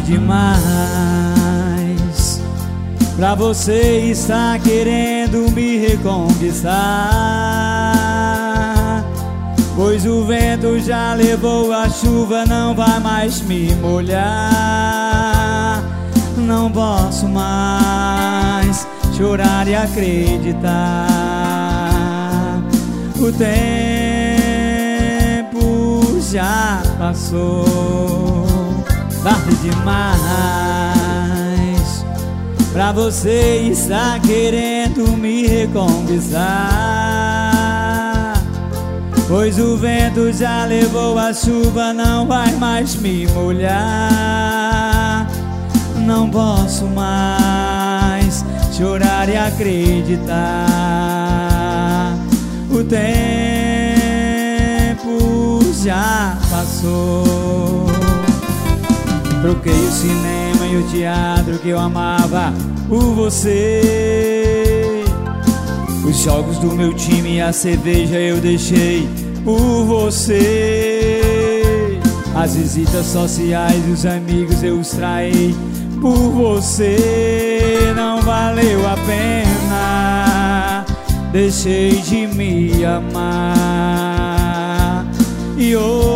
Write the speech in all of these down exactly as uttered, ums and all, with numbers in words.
demais pra você estar querendo me reconquistar, pois o vento já levou a chuva, não vai mais me molhar. Não posso mais chorar e acreditar. O tempo já passou. Tarde demais pra você estar querendo me reconquistar, pois o vento já levou a chuva, não vai mais me molhar. Não posso mais chorar e acreditar. O tempo já passou. Troquei o cinema e o teatro que eu amava por você. Os jogos do meu time e a cerveja eu deixei por você. As visitas sociais e os amigos eu os traí por você. Não valeu a pena, deixei de me amar. E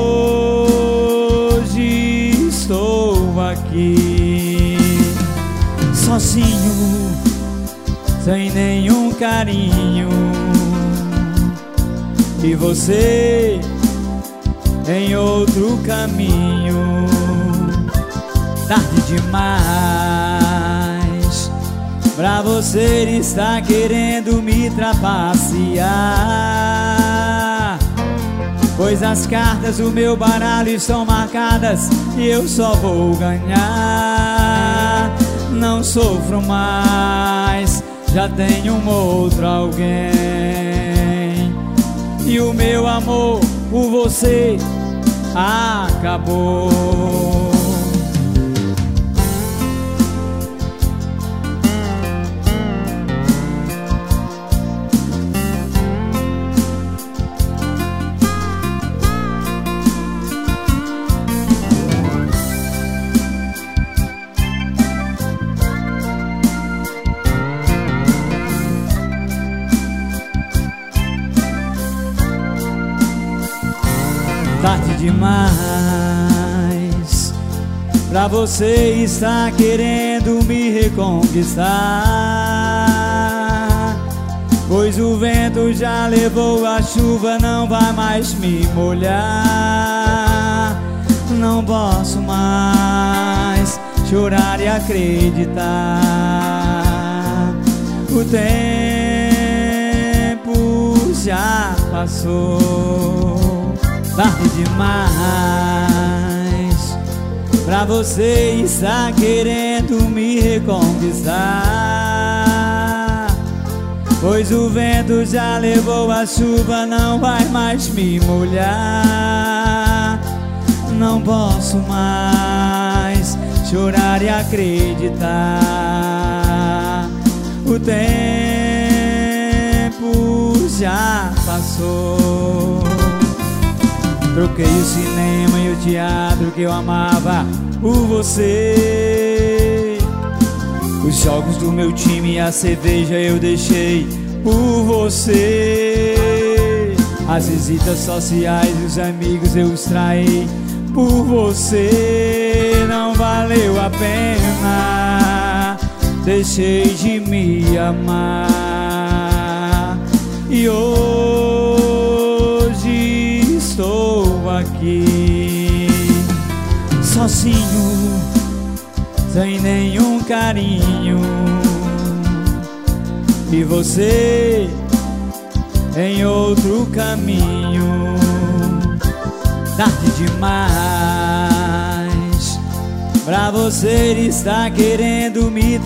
hoje estou aqui sozinho, sem nenhum carinho, e você em outro caminho. Tarde demais pra você estar querendo me trapacear, pois as cartas do meu baralho estão marcadas e eu só vou ganhar. Não sofro mais, já tenho um outro alguém, e o meu amor por você acabou. Tarde demais pra você estar querendo me reconquistar, pois o vento já levou a chuva, não vai mais me molhar. Não posso mais chorar e acreditar. O tempo já passou. Tarde demais pra você estar querendo me reconquistar, pois o vento já levou a chuva, não vai mais me molhar. Não posso mais chorar e acreditar. O tempo já passou. Troquei o cinema e o teatro que eu amava por você. Os jogos do meu time e a cerveja eu deixei por você. As visitas sociais e os amigos eu os traí por você. Não valeu a pena, deixei de me amar. E hoje estou aqui sozinho, sem nenhum carinho, e você em outro caminho. Tarde demais pra você estar querendo me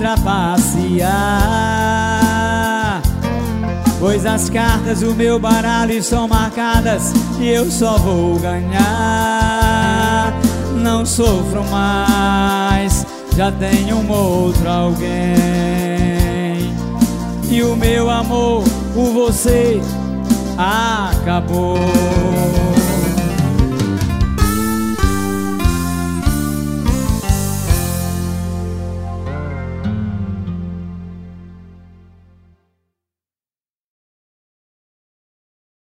trapacear, pois as cartas do meu baralho estão marcadas e eu só vou ganhar. Não sofro mais, já tenho um outro alguém, e o meu amor por você acabou.